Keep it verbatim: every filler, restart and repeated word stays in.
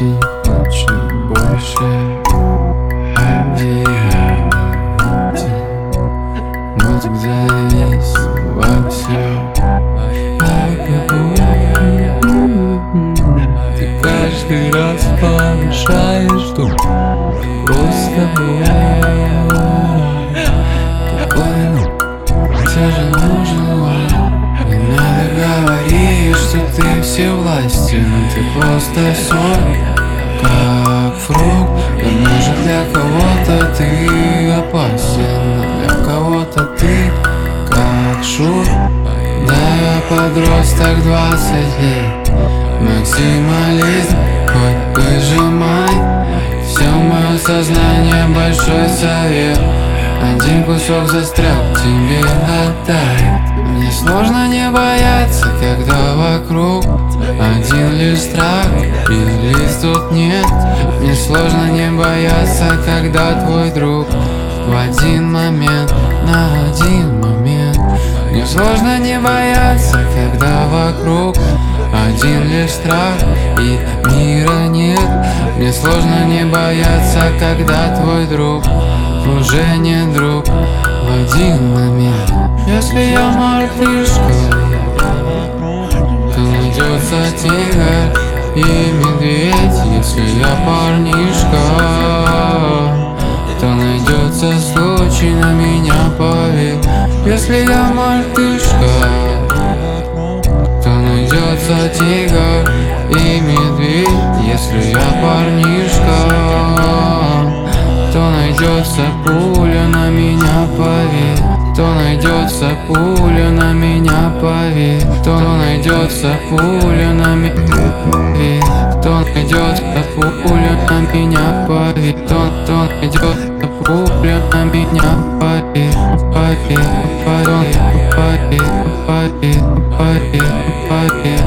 очень, очень больше. Мы так зависим во всем. Ты каждый раз повышаешь тон. Просто все же нужен вам. Не надо говорить, что ты всевластен. Ты просто сон, как фрукт. Даже для кого-то ты опасен, для кого-то ты как шут. Да, я подросток двадцать лет. Максимализм, хоть выжимай. Все мое сознание большой совет. Один кусок застрял, тебе отдай. Мне сложно не бояться, когда вокруг один лишь страх, и лиц тут нет. Мне сложно не бояться, когда твой друг в один момент, на один момент. Мне сложно не бояться, когда вокруг один лишь страх, и мира нет. Мне сложно не бояться, когда твой друг уже не друг в один момент. Если я мартышка, то найдется тигр и медведь. Если я парнишка, то найдется случай на меня поверь. Если я мартышка, то найдется тигр и медведь. Если я парнишка, то найдется пуля на меня поверь. То найдется пуля на меня поверь. То найдется пуля на меня поверь. То найдется пуля на меня поверь. То, то найдется пуля на меня поверь. Поверь, поверь, поверь, поверь, поверь, поверь.